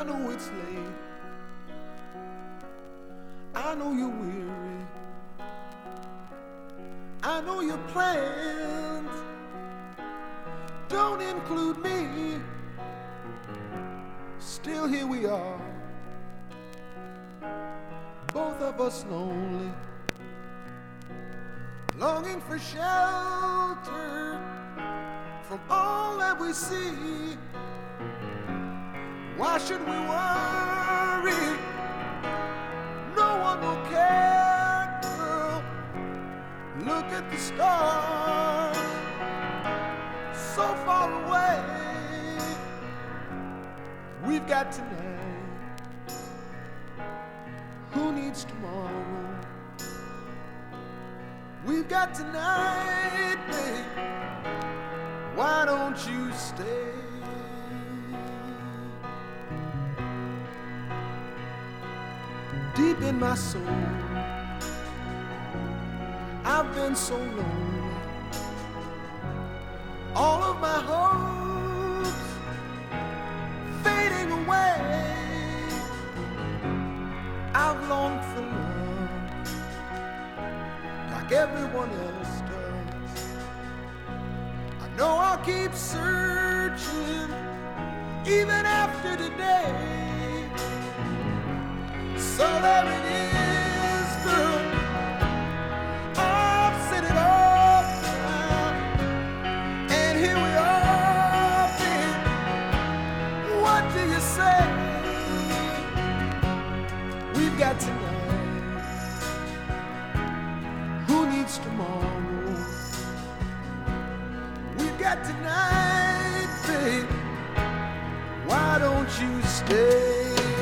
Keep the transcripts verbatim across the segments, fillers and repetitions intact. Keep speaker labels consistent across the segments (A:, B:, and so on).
A: I know it's late. I know you're weary. I know your plans don't include me. Still here we are, both of us lonely, longing for shelter from all that we see. Why should we worry? No one will care, girl. Look at the stars, so far away. We've got tonight. Who needs tomorrow? We've got tonight, babe. Why don't you stay? Deep in my soul, I've been so lonely. All of my hopes fading away. I've longed for love like everyone else does. I know I'll keep searching even after today. So there it is, girl. I've set it all down, and here we are, babe. What do you say? We've got tonight. Who needs tomorrow? We've got tonight, babe. Why don't you stay?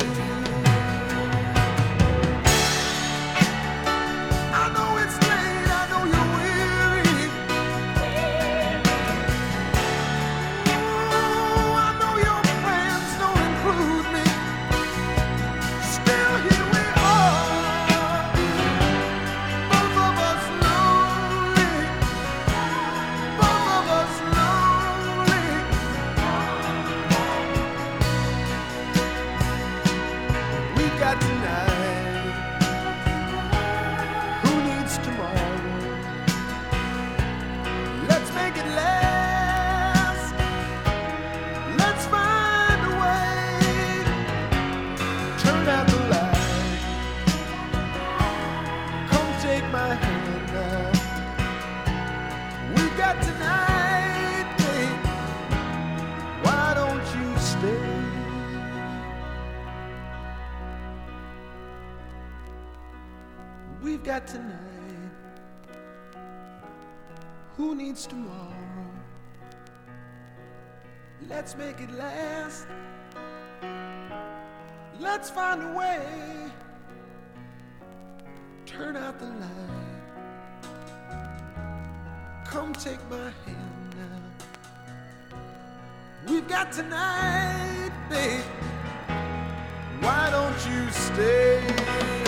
A: Tonight, babe, why don't you stay? We've got tonight. Who needs tomorrow? Let's make it last. Let's find a way. Turn out the light. Come take my hand now. We've got tonight, babe. Why don't you stay?